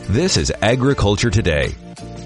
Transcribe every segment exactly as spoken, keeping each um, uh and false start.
This is Agriculture Today.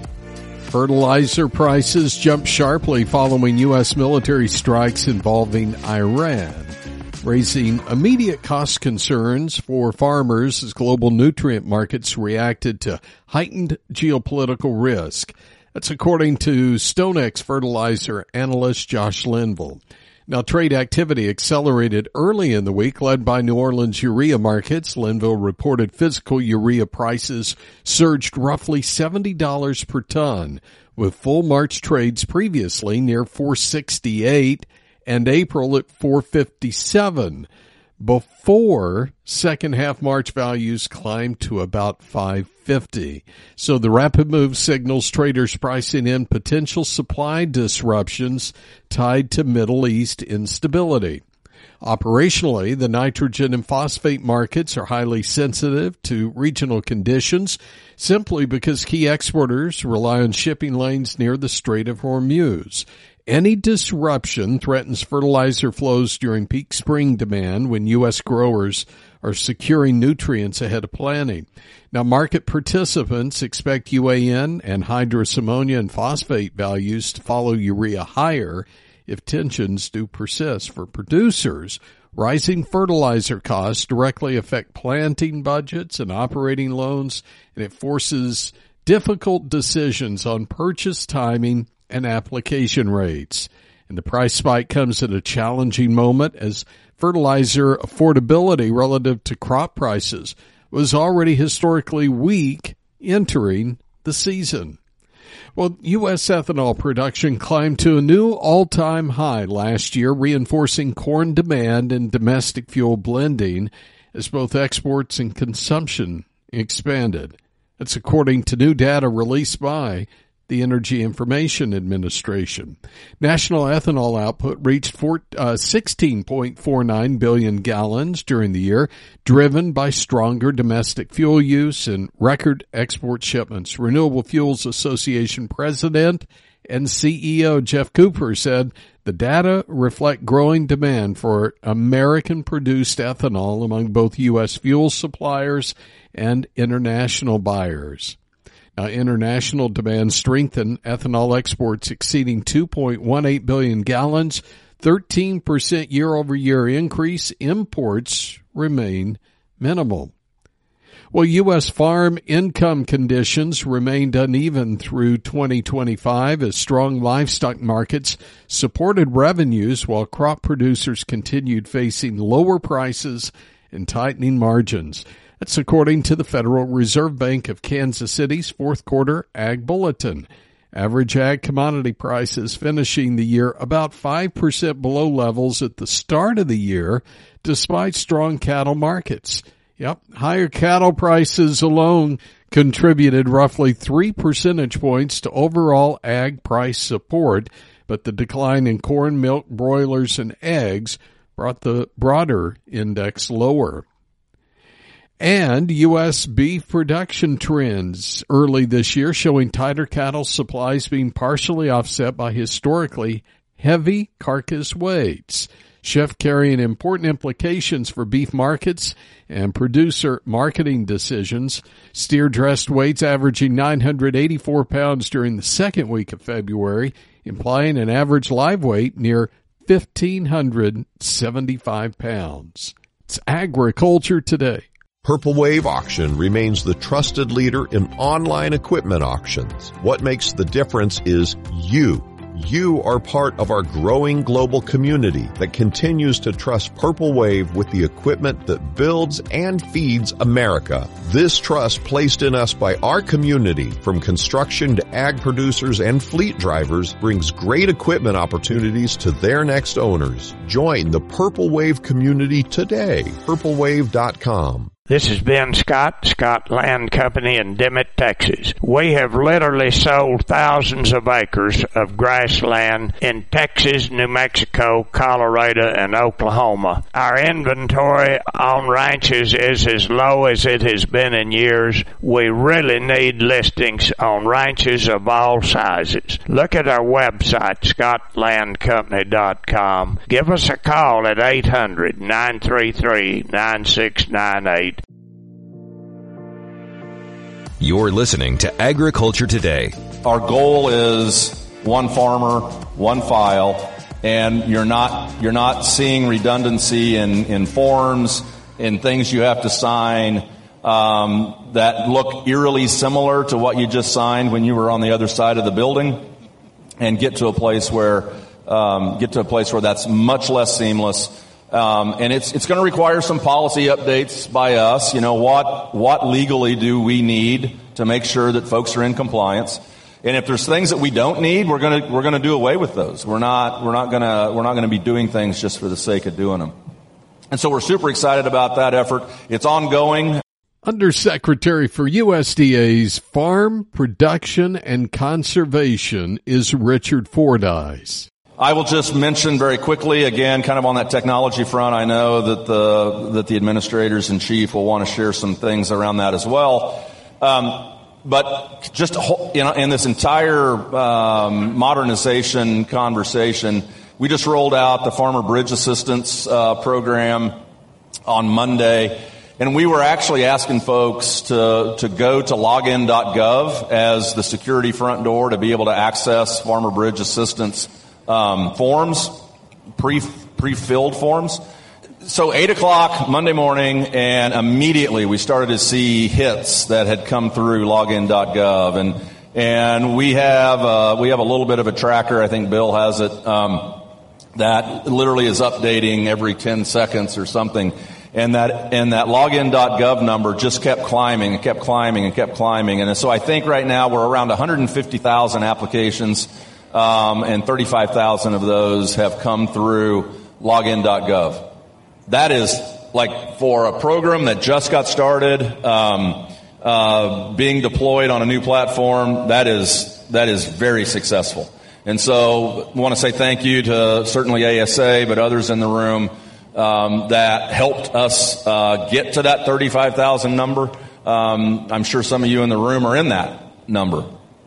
Fertilizer prices jumped sharply following U S military strikes involving Iran, raising immediate cost concerns for farmers as global nutrient markets reacted to heightened geopolitical risk. That's according to StoneX fertilizer analyst Josh Linville. Now, trade activity accelerated early in the week, led by New Orleans urea markets. Linville reported physical urea prices surged roughly seventy dollars per ton, with full March trades previously near four sixty-eight and April at four fifty-seven, before second half March values climbed to about five fifty. So the rapid move signals traders pricing in potential supply disruptions tied to Middle East instability. Operationally, the nitrogen and phosphate markets are highly sensitive to regional conditions simply because key exporters rely on shipping lanes near the Strait of Hormuz. Any disruption threatens fertilizer flows during peak spring demand when U S growers are securing nutrients ahead of planting. Now, market participants expect U A N and hydrous ammonia and phosphate values to follow urea higher if tensions do persist. For producers, rising fertilizer costs directly affect planting budgets and operating loans, and it forces difficult decisions on purchase timing and application rates. And the price spike comes at a challenging moment as fertilizer affordability relative to crop prices was already historically weak entering the season. Well, U S ethanol production climbed to a new all-time high last year, reinforcing corn demand and domestic fuel blending as both exports and consumption expanded. That's according to new data released by the Energy Information Administration. National ethanol output reached sixteen point four nine billion gallons during the year, driven by stronger domestic fuel use and record export shipments. Renewable Fuels Association President and C E O Jeff Cooper said the data reflect growing demand for American-produced ethanol among both U S fuel suppliers and international buyers. Now, international demand strengthened, ethanol exports exceeding two point one eight billion gallons, thirteen percent year-over-year increase. Imports remain minimal. Well, U S farm income conditions remained uneven through twenty twenty-five as strong livestock markets supported revenues while crop producers continued facing lower prices and tightening margins. That's according to the Federal Reserve Bank of Kansas City's fourth quarter Ag Bulletin. Average ag commodity prices finishing the year about five percent below levels at the start of the year, despite strong cattle markets. Yep, higher cattle prices alone contributed roughly three percentage points to overall ag price support, but the decline in corn, milk, broilers, and eggs brought the broader index lower. And U S beef production trends early this year showing tighter cattle supplies being partially offset by historically heavy carcass weights. Shift carrying important implications for beef markets and producer marketing decisions. Steer dressed weights averaging nine hundred eighty-four pounds during the second week of February, implying an average live weight near one thousand five hundred seventy-five pounds. It's Agriculture Today. Purple Wave Auction remains the trusted leader in online equipment auctions. What makes the difference is you. You are part of our growing global community that continues to trust Purple Wave with the equipment that builds and feeds America. This trust placed in us by our community, from construction to ag producers and fleet drivers, brings great equipment opportunities to their next owners. Join the Purple Wave community today. purple wave dot com. This is Ben Scott, Scott Land Company in Dimmitt, Texas. We have literally sold thousands of acres of grassland in Texas, New Mexico, Colorado, and Oklahoma. Our inventory on ranches is as low as it has been in years. We really need listings on ranches of all sizes. Look at our website, scott land company dot com. Give us a call at eight hundred, nine three three, nine six nine eight. You're listening to Agriculture Today. Our goal is one farmer, one file, and you're not you're not seeing redundancy in, in forms, in things you have to sign um, that look eerily similar to what you just signed when you were on the other side of the building, and get to a place where um, get to a place where that's much less seamless. Um, and it's it's going to require some policy updates by us. You know, what what legally do we need to make sure that folks are in compliance? And if there's things that we don't need, we're going to we're going to do away with those. We're not we're not going to we're not going to be doing things just for the sake of doing them. And so we're super excited about that effort. It's ongoing. Undersecretary for U S D A's Farm Production and Conservation is Richard Fordyce. I will just mention very quickly, again, kind of on that technology front, I know that the that the administrators in chief will want to share some things around that as well. Um, but just you know, in this entire um, modernization conversation, we just rolled out the Farmer Bridge Assistance uh, program on Monday, and we were actually asking folks to to go to login dot gov as the security front door to be able to access Farmer Bridge Assistance Um, forms, pre, pre-filled forms. So eight o'clock Monday morning, and immediately we started to see hits that had come through login dot gov, and and we have uh, we have a little bit of a tracker. I think Bill has it um, that literally is updating every ten seconds or something, and that and that login dot gov number just kept climbing and kept climbing and kept climbing, and so I think right now we're around one hundred fifty thousand applications. Um, and thirty-five thousand of those have come through login dot gov. That is, like, for a program that just got started, um, uh, being deployed on a new platform, that is, that is very successful. And so I want to say thank you to certainly A S A, but others in the room, um, that helped us, uh, get to that thirty-five thousand number. Um, I'm sure some of you in the room are in that number.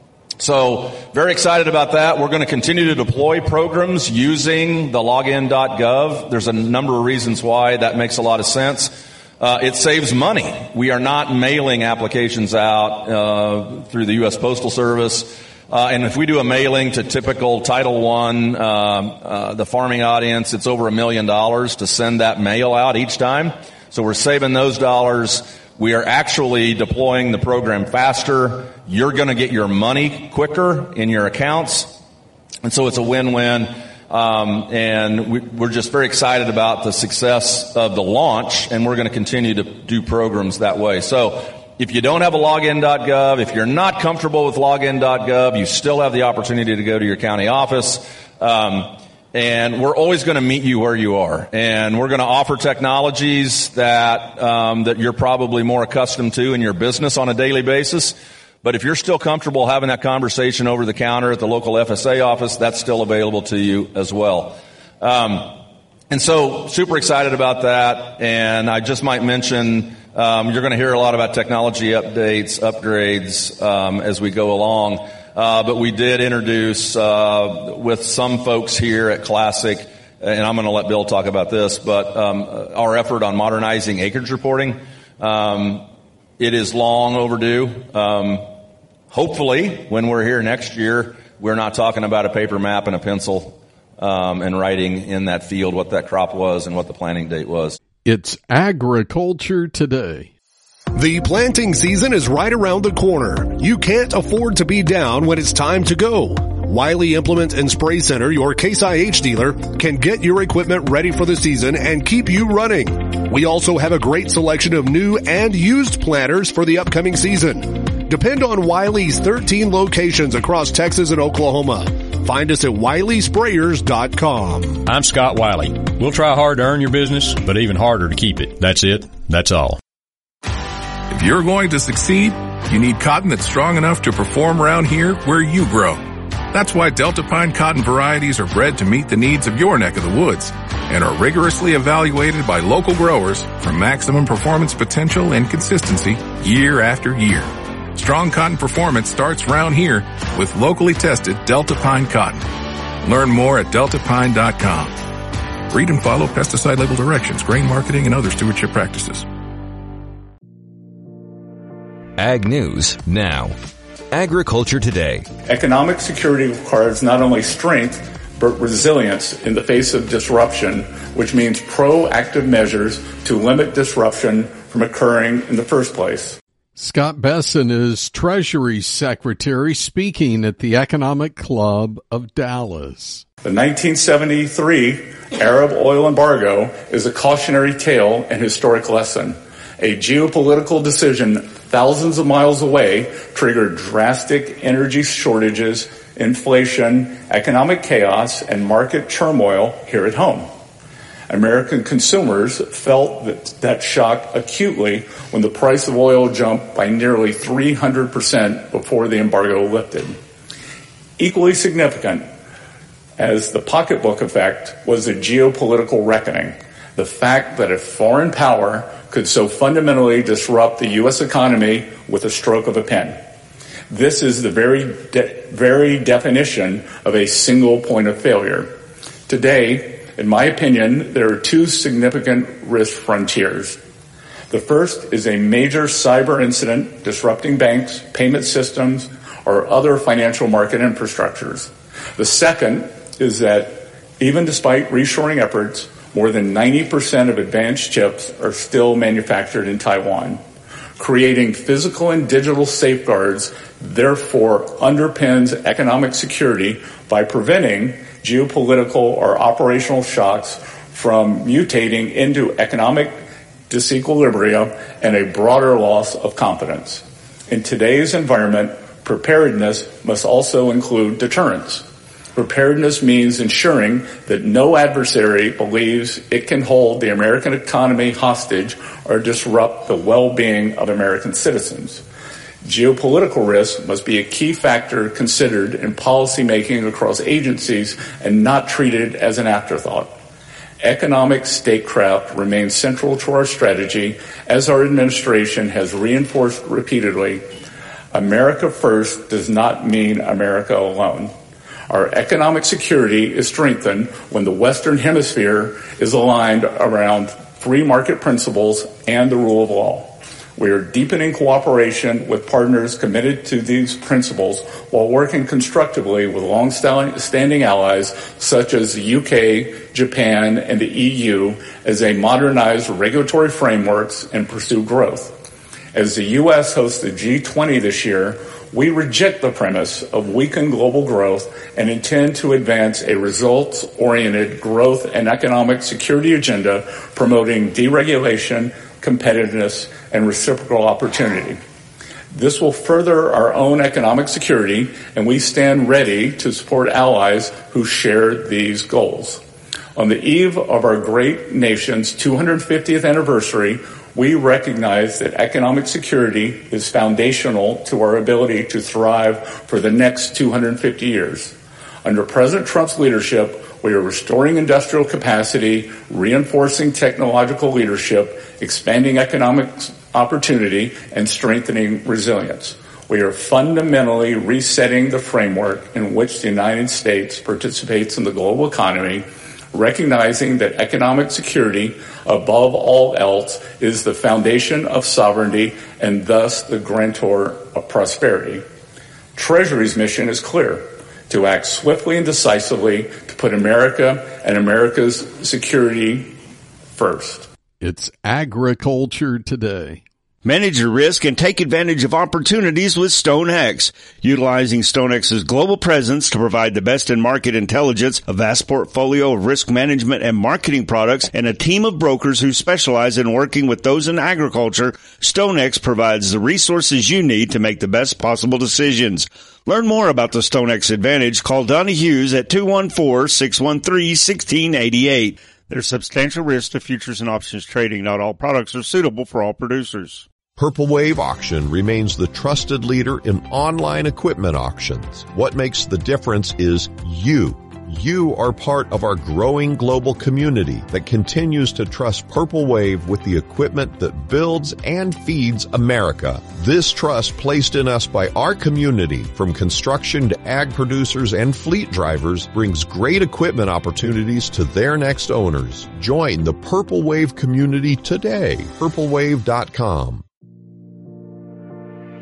So very excited about that. We're going to continue to deploy programs using the login dot gov. There's a number of reasons why that makes a lot of sense. Uh, it saves money. We are not mailing applications out uh, through the U S Postal Service. Uh, and if we do a mailing to typical Title One, uh, uh, the farming audience, it's over a million dollars to send that mail out each time. So we're saving those dollars. We are actually deploying the program faster. You're going to get your money quicker in your accounts. And so it's a win-win. Um, and we, we're just very excited about the success of the launch, and we're going to continue to do programs that way. So if you don't have a login dot gov, if you're not comfortable with login dot gov, you still have the opportunity to go to your county office. Um, And we're always going to meet you where you are. And we're going to offer technologies that um, that you're probably more accustomed to in your business on a daily basis. But if you're still comfortable having that conversation over the counter at the local F S A office, that's still available to you as well. Um, and so super excited about that. And I just might mention um, you're going to hear a lot about technology updates, upgrades um, as we go along. Uh, but we did introduce, uh, with some folks here at Classic, and I'm going to let Bill talk about this, but um, our effort on modernizing acreage reporting, um, it is long overdue. Um, hopefully, when we're here next year, we're not talking about a paper map and a pencil um, and writing in that field what that crop was and what the planting date was. It's Agriculture Today. The planting season is right around the corner. You can't afford to be down when it's time to go. Wiley Implement and Spray Center, your Case I H dealer, can get your equipment ready for the season and keep you running. We also have a great selection of new and used planters for the upcoming season. Depend on Wiley's thirteen locations across Texas and Oklahoma. Find us at wiley sprayers dot com. I'm Scott Wiley. We'll try hard to earn your business, but even harder to keep it. That's it. That's all. If you're going to succeed, you need cotton that's strong enough to perform around here where you grow. That's why Delta Pine cotton varieties are bred to meet the needs of your neck of the woods and are rigorously evaluated by local growers for maximum performance potential and consistency year after year. Strong cotton performance starts round here with locally tested Delta Pine cotton. Learn more at delta pine dot com. Read and follow pesticide label directions, grain marketing, and other stewardship practices. Ag News now. Agriculture Today. Economic security requires not only strength, but resilience in the face of disruption, which means proactive measures to limit disruption from occurring in the first place. Scott Bessent is Treasury Secretary speaking at the Economic Club of Dallas. The nineteen seventy-three Arab oil embargo is a cautionary tale and historic lesson. A geopolitical decision thousands of miles away triggered drastic energy shortages, inflation, economic chaos, and market turmoil here at home. American consumers felt that, that shock acutely when the price of oil jumped by nearly three hundred percent before the embargo lifted. Equally significant as the pocketbook effect was a geopolitical reckoning. The fact that a foreign power could so fundamentally disrupt the U S economy with a stroke of a pen. This is the very, de- very definition of a single point of failure. Today, in my opinion, there are two significant risk frontiers. The first is a major cyber incident disrupting banks, payment systems, or other financial market infrastructures. The second is that even despite reshoring efforts, more than ninety percent of advanced chips are still manufactured in Taiwan. Creating physical and digital safeguards therefore underpins economic security by preventing geopolitical or operational shocks from mutating into economic disequilibrium and a broader loss of confidence. In today's environment, preparedness must also include deterrence. Preparedness means ensuring that no adversary believes it can hold the American economy hostage or disrupt the well-being of American citizens. Geopolitical risk must be a key factor considered in policymaking across agencies and not treated as an afterthought. Economic statecraft remains central to our strategy, as our administration has reinforced repeatedly. America first does not mean America alone. Our economic security is strengthened when the Western Hemisphere is aligned around free market principles and the rule of law. We are deepening cooperation with partners committed to these principles while working constructively with long-standing allies such as the U K, Japan, and the E U as they modernize regulatory frameworks and pursue growth. As the U S hosts the G twenty this year, we reject the premise of weakened global growth and intend to advance a results-oriented growth and economic security agenda promoting deregulation, competitiveness, and reciprocal opportunity. This will further our own economic security, and we stand ready to support allies who share these goals. On the eve of our great nation's two hundred fiftieth anniversary, we recognize that economic security is foundational to our ability to thrive for the next two hundred fifty years. Under President Trump's leadership, we are restoring industrial capacity, reinforcing technological leadership, expanding economic opportunity, and strengthening resilience. We are fundamentally resetting the framework in which the United States participates in the global economy, recognizing that economic security, above all else, is the foundation of sovereignty and thus the grantor of prosperity. Treasury's mission is clear: to act swiftly and decisively to put America and America's security first. It's Agriculture Today. Manage your risk and take advantage of opportunities with StoneX. Utilizing StoneX's global presence to provide the best in market intelligence, a vast portfolio of risk management and marketing products, and a team of brokers who specialize in working with those in agriculture, StoneX provides the resources you need to make the best possible decisions. Learn more about the StoneX Advantage. Call Donnie Hughes at two one four, six one three, one six eight eight. There's substantial risk to futures and options trading. Not all products are suitable for all producers. Purple Wave Auction remains the trusted leader in online equipment auctions. What makes the difference is you. You are part of our growing global community that continues to trust Purple Wave with the equipment that builds and feeds America. This trust placed in us by our community, from construction to ag producers and fleet drivers, brings great equipment opportunities to their next owners. Join the Purple Wave community today. purple wave dot com.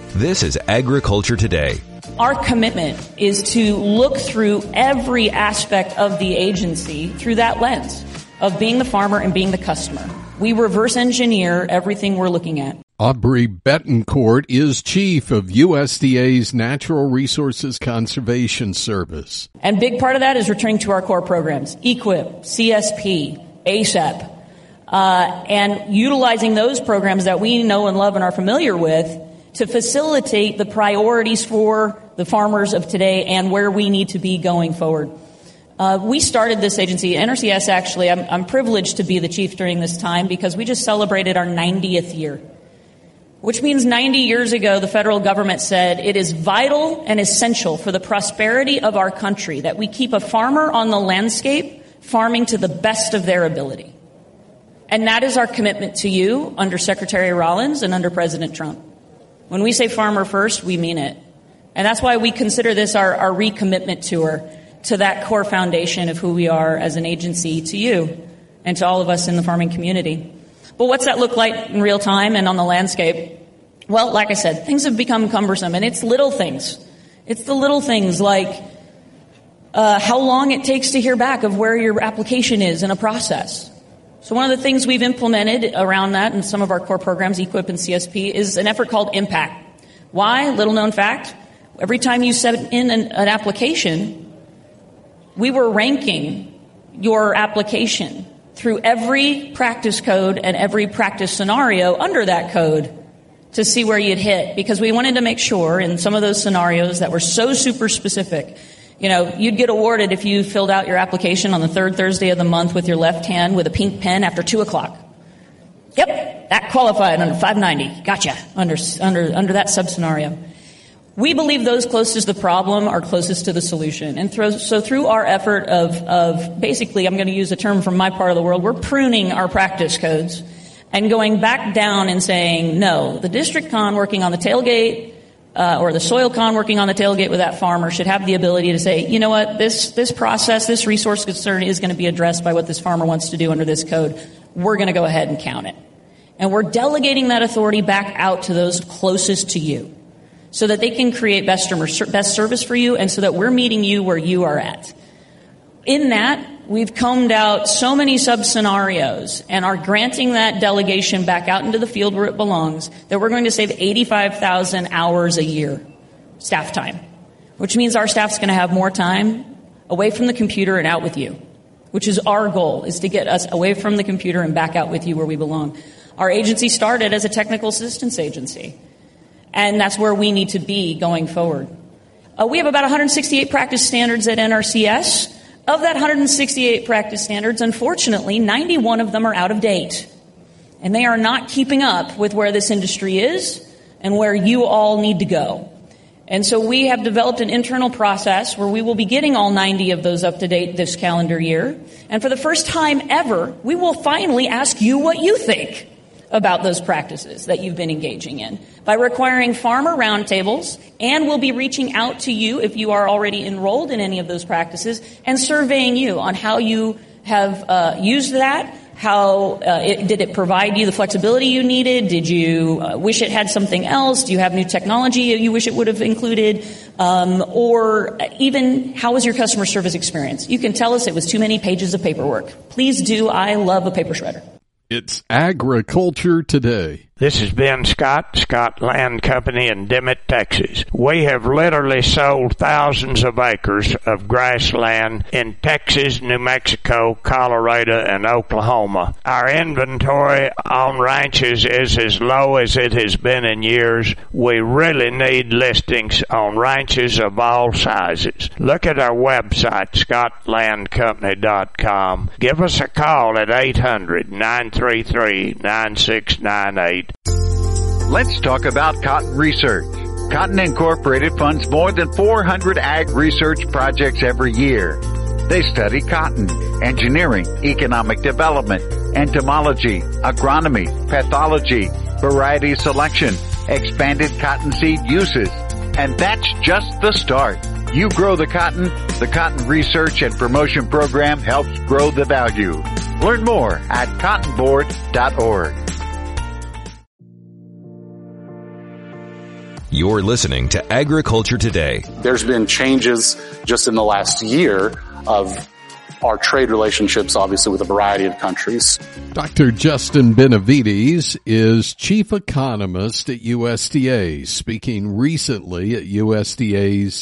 This is Agriculture Today. Our commitment is to look through every aspect of the agency through that lens of being the farmer and being the customer. We reverse engineer everything we're looking at. Aubrey Betancourt is chief of U S D A's Natural Resources Conservation Service. And big part of that is returning to our core programs, E Q I P, C S P, A S A P, uh, and utilizing those programs that we know and love and are familiar with to facilitate the priorities for the farmers of today and where we need to be going forward. Uh, we started this agency, N R C S actually, I'm, I'm privileged to be the chief during this time because we just celebrated our ninetieth year, which means ninety years ago the federal government said it is vital and essential for the prosperity of our country that we keep a farmer on the landscape farming to the best of their ability. And that is our commitment to you under Secretary Rollins and under President Trump. When we say farmer first, we mean it. And that's why we consider this our, our recommitment tour to that core foundation of who we are as an agency to you and to all of us in the farming community. But what's that look like in real time and on the landscape? Well, like I said, things have become cumbersome, and it's little things. It's the little things like uh, how long it takes to hear back of where your application is in a process. So one of the things we've implemented around that in some of our core programs, E Q I P and C S P, is an effort called Impact. Why? Little known fact. Every time you send in an, an application, we were ranking your application through every practice code and every practice scenario under that code to see where you'd hit, because we wanted to make sure in some of those scenarios that were so super specific. You know, you'd get awarded if you filled out your application on the third Thursday of the month with your left hand with a pink pen after two o'clock. Yep, that qualified under five ninety. Gotcha. Under under under that sub scenario. We believe those closest to the problem are closest to the solution. And through, so through our effort of of basically, I'm going to use a term from my part of the world, we're pruning our practice codes and going back down and saying, no, the district con working on the tailgate Uh, or the soil con working on the tailgate with that farmer should have the ability to say, you know what, this this process, this resource concern is going to be addressed by what this farmer wants to do under this code. We're going to go ahead and count it. And we're delegating that authority back out to those closest to you so that they can create best, best service for you and so that we're meeting you where you are at. In that, we've combed out so many sub-scenarios and are granting that delegation back out into the field where it belongs that we're going to save eighty-five thousand hours a year, staff time, which means our staff's going to have more time away from the computer and out with you, which is our goal, is to get us away from the computer and back out with you where we belong. Our agency started as a technical assistance agency, and that's where we need to be going forward. Uh, we have about one hundred sixty-eight practice standards at N R C S. Of that one hundred sixty-eight practice standards, unfortunately, ninety-one of them are out of date. And they are not keeping up with where this industry is and where you all need to go. And so we have developed an internal process where we will be getting all ninety of those up to date this calendar year. And for the first time ever, we will finally ask you what you think about those practices that you've been engaging in by requiring farmer roundtables, and we'll be reaching out to you if you are already enrolled in any of those practices and surveying you on how you have uh, used that, how uh, it, did it provide you the flexibility you needed, did you uh, wish it had something else, do you have new technology you wish it would have included, um, or even how was your customer service experience? You can tell us it was too many pages of paperwork. Please do. I love a paper shredder. It's Agriculture Today. This is Ben Scott, Scott Land Company in Dimmitt, Texas. We have literally sold thousands of acres of grassland in Texas, New Mexico, Colorado, and Oklahoma. Our inventory on ranches is as low as it has been in years. We really need listings on ranches of all sizes. Look at our website, scott land company dot com. Give us a call at eight hundred, nine three three, nine six nine eight. Let's talk about cotton research. Cotton Incorporated funds more than four hundred ag research projects every year. They study cotton, engineering, economic development, entomology, agronomy, pathology, variety selection, expanded cottonseed uses. And that's just the start. You grow the cotton, the Cotton Research and Promotion Program helps grow the value. Learn more at cotton board dot org. You're listening to Agriculture Today. There's been changes just in the last year of our trade relationships, obviously, with a variety of countries. Doctor Justin Benavides is chief economist at U S D A, speaking recently at U S D A's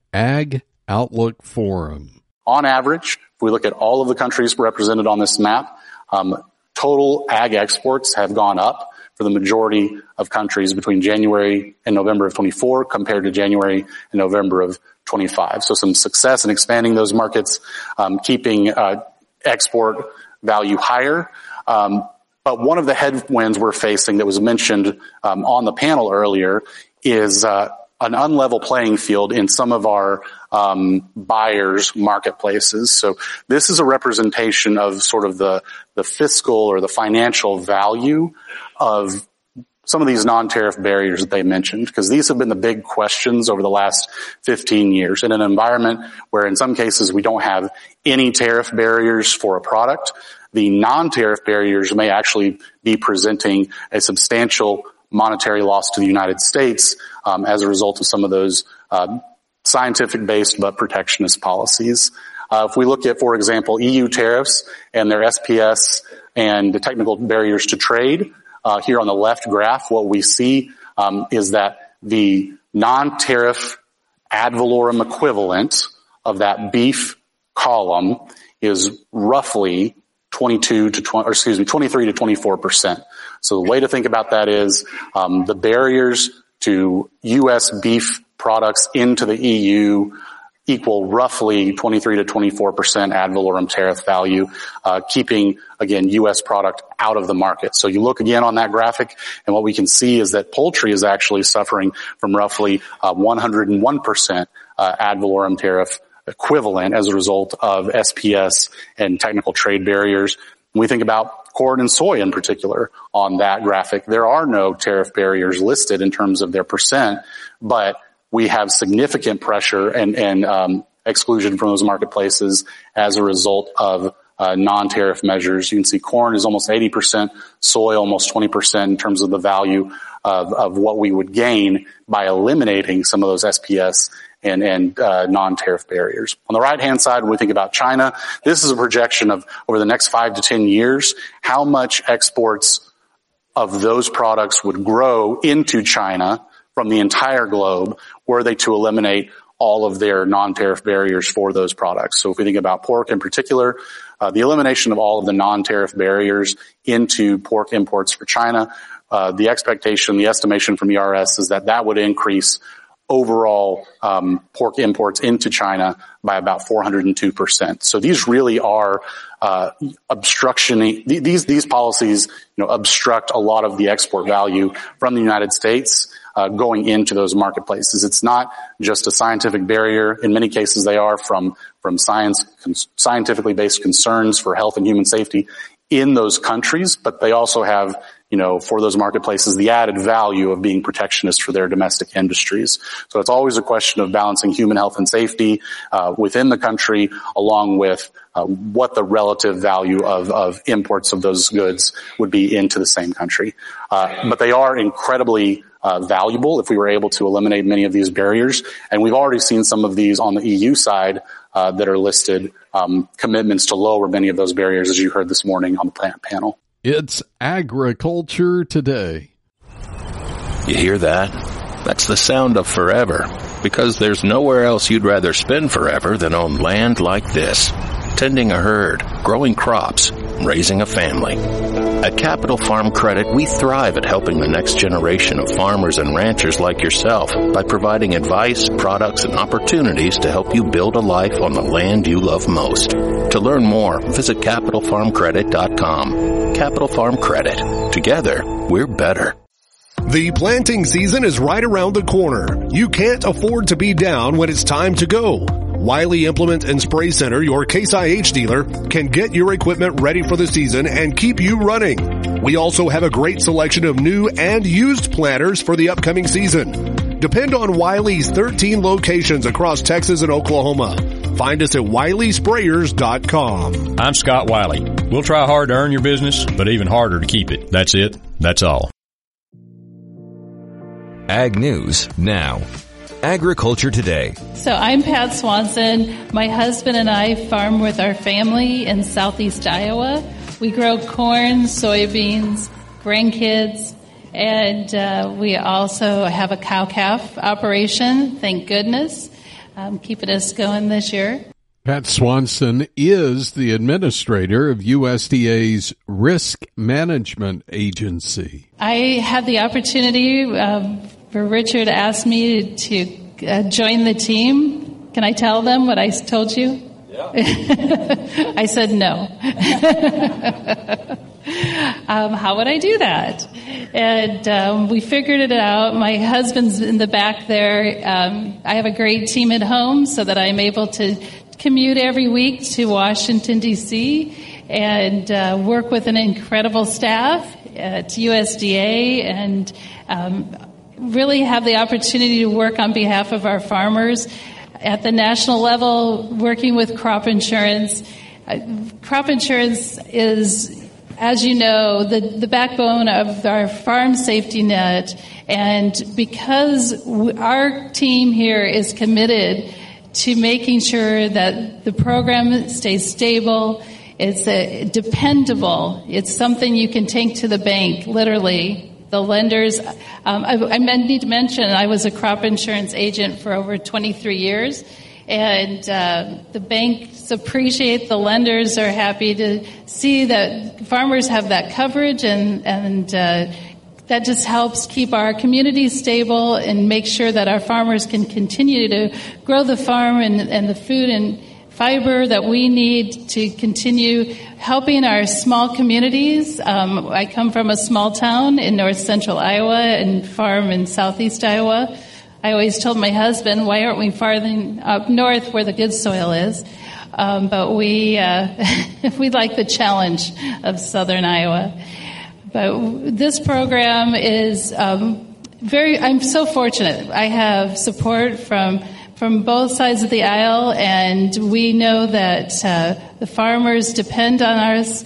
Ag Outlook Forum. On average, if we look at all of the countries represented on this map, um, total ag exports have gone up for the majority of countries between January and November of twenty-four compared to January and November of twenty-five. So some success in expanding those markets, um, keeping uh, export value higher. Um, but one of the headwinds we're facing that was mentioned um, on the panel earlier is uh, an unlevel playing field in some of our um buyers' marketplaces. So this is a representation of sort of the the fiscal or the financial value of some of these non-tariff barriers that they mentioned, because these have been the big questions over the last fifteen years. In an environment where in some cases we don't have any tariff barriers for a product, the non-tariff barriers may actually be presenting a substantial monetary loss to the United States um, as a result of some of those uh, scientific-based but protectionist policies. Uh, if we look at, for example, E U tariffs and their S P S and the technical barriers to trade, uh, here on the left graph, what we see um, is that the non-tariff ad valorem equivalent of that beef column is roughly twenty-two to twenty, or excuse me, twenty-three to twenty-four percent. So the way to think about that is um, the barriers to U S beef products into the E U equal roughly twenty-three to twenty-four percent ad valorem tariff value, uh, keeping, again, U S product out of the market. So you look again on that graphic, and what we can see is that poultry is actually suffering from roughly uh, one hundred one percent uh, ad valorem tariff equivalent as a result of S P S and technical trade barriers. When we think about corn and soy in particular on that graphic, there are no tariff barriers listed in terms of their percent, but we have significant pressure and, and um, exclusion from those marketplaces as a result of uh, non-tariff measures. You can see corn is almost eighty percent, soy almost twenty percent in terms of the value of, of what we would gain by eliminating some of those S P S and, and uh, non-tariff barriers. On the right-hand side, when we think about China, this is a projection of over the next five to ten years, how much exports of those products would grow into China from the entire globe were they to eliminate all of their non-tariff barriers for those products. So if we think about pork in particular, uh, the elimination of all of the non-tariff barriers into pork imports for China, uh, the expectation, the estimation from E R S is that that would increase overall um, pork imports into China by about four hundred two percent. So these really are uh obstruction. These these policies, you know, obstruct a lot of the export value from the United States uh going into those marketplaces. It's not just a scientific barrier. In many cases, they are from from science scientifically based concerns for health and human safety in those countries, but they also have, you know, for those marketplaces, the added value of being protectionist for their domestic industries. So it's always a question of balancing human health and safety uh, within the country, along with uh, what the relative value of, of imports of those goods would be into the same country. Uh, but they are incredibly uh, valuable if we were able to eliminate many of these barriers. And we've already seen some of these on the E U side uh, that are listed, um, commitments to lower many of those barriers, as you heard this morning on the plant panel. It's Agriculture Today. You hear that? That's the sound of forever, because there's nowhere else you'd rather spend forever than on land like this, tending a herd, growing crops, raising a family. At Capital Farm Credit, we thrive at helping the next generation of farmers and ranchers like yourself by providing advice, products, and opportunities to help you build a life on the land you love most. To learn more, visit capital farm credit dot com. Capital Farm Credit. Together, we're better. The planting season is right around the corner. You can't afford to be down when it's time to go. Wiley Implement and Spray Center, your Case I H dealer, can get your equipment ready for the season and keep you running. We also have a great selection of new and used planters for the upcoming season. Depend on Wiley's thirteen locations across Texas and Oklahoma. Find us at wiley sprayers dot com. I'm Scott Wiley. We'll try hard to earn your business, but even harder to keep it. That's it. That's all. Ag News now. Agriculture Today. So I'm Pat Swanson. My husband and I farm with our family in southeast Iowa. We grow corn, soybeans, grandkids, and uh, we also have a cow-calf operation, thank goodness, um, keeping us going this year. Pat Swanson is the administrator of U S D A's Risk Management Agency. I had the opportunity um, for Richard asked me to uh, join the team. Can I tell them what I told you? Yeah. I said no. um, how would I do that? And um, we figured it out. My husband's in the back there. Um, I have a great team at home so that I'm able to commute every week to Washington, D C, and uh, work with an incredible staff at U S D A and um, really have the opportunity to work on behalf of our farmers at the national level, working with crop insurance. Uh, crop insurance is, as you know, the, the backbone of our farm safety net, and because w- our team here is committed to making sure that the program stays stable, it's a, dependable, it's something you can take to the bank, literally. The lenders, um, I, I need to mention I was a crop insurance agent for over twenty-three years, and uh, the banks appreciate, the lenders are happy to see that farmers have that coverage, and, and uh, that just helps keep our communities stable and make sure that our farmers can continue to grow the farm and, and the food and fiber that we need to continue helping our small communities. Um, I come from a small town in north central Iowa and farm in southeast Iowa. I always told my husband, why aren't we farther up north where the good soil is? Um, but we uh, we like the challenge of southern Iowa. But this program is um, very, I'm so fortunate. I have support from from both sides of the aisle, and we know that uh, the farmers depend on us.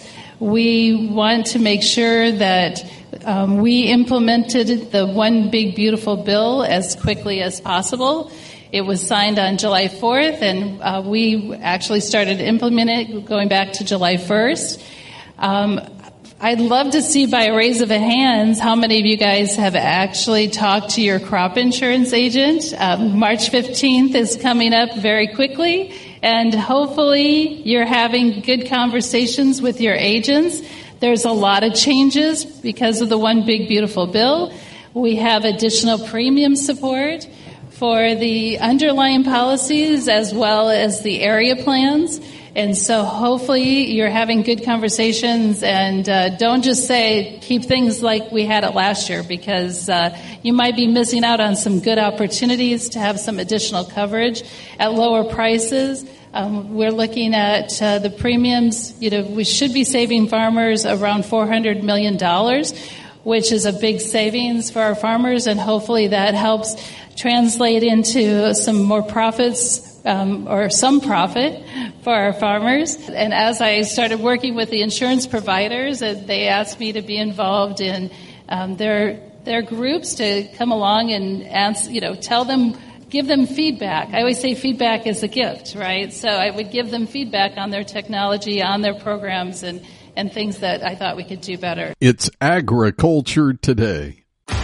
We want to make sure that um, we implemented the One Big Beautiful Bill as quickly as possible. It was signed on July fourth, and uh, we actually started implementing it going back to July first. Um, I'd love to see by a raise of a hands how many of you guys have actually talked to your crop insurance agent. Um, March fifteenth is coming up very quickly, and hopefully you're having good conversations with your agents. There's a lot of changes because of the One Big Beautiful Bill. We have additional premium support for the underlying policies as well as the area plans. And so hopefully you're having good conversations, and uh, don't just say keep things like we had it last year, because uh, you might be missing out on some good opportunities to have some additional coverage at lower prices. Um, we're looking at uh, the premiums. You know, we should be saving farmers around four hundred million dollars, which is a big savings for our farmers, and hopefully that helps translate into some more profits. Um, or some profit for our farmers. And as I started working with the insurance providers, uh, they asked me to be involved in um, their their groups to come along and answer, you know, tell them, give them feedback. I always say feedback is a gift, right? So I would give them feedback on their technology, on their programs, and, and things that I thought we could do better. It's Agriculture Today.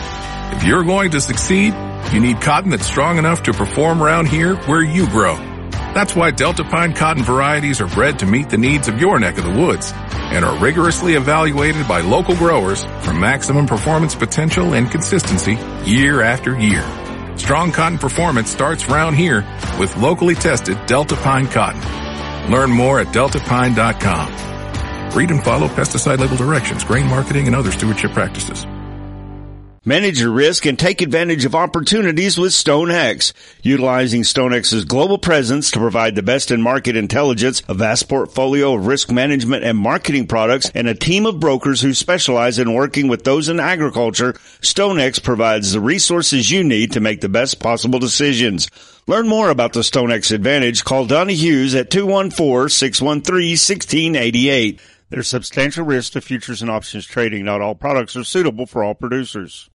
If you're going to succeed, you need cotton that's strong enough to perform around here where you grow. That's why Delta Pine cotton varieties are bred to meet the needs of your neck of the woods and are rigorously evaluated by local growers for maximum performance potential and consistency year after year. Strong cotton performance starts round here with locally tested Delta Pine cotton. Learn more at delta pine dot com. Read and follow pesticide label directions, grain marketing, and other stewardship practices. Manage your risk and take advantage of opportunities with StoneX. Utilizing StoneX's global presence to provide the best in market intelligence, a vast portfolio of risk management and marketing products, and a team of brokers who specialize in working with those in agriculture, StoneX provides the resources you need to make the best possible decisions. Learn more about the StoneX Advantage. Call Donnie Hughes at two one four, six one three, one six eight eight. There's substantial risk to futures and options trading. Not all products are suitable for all producers.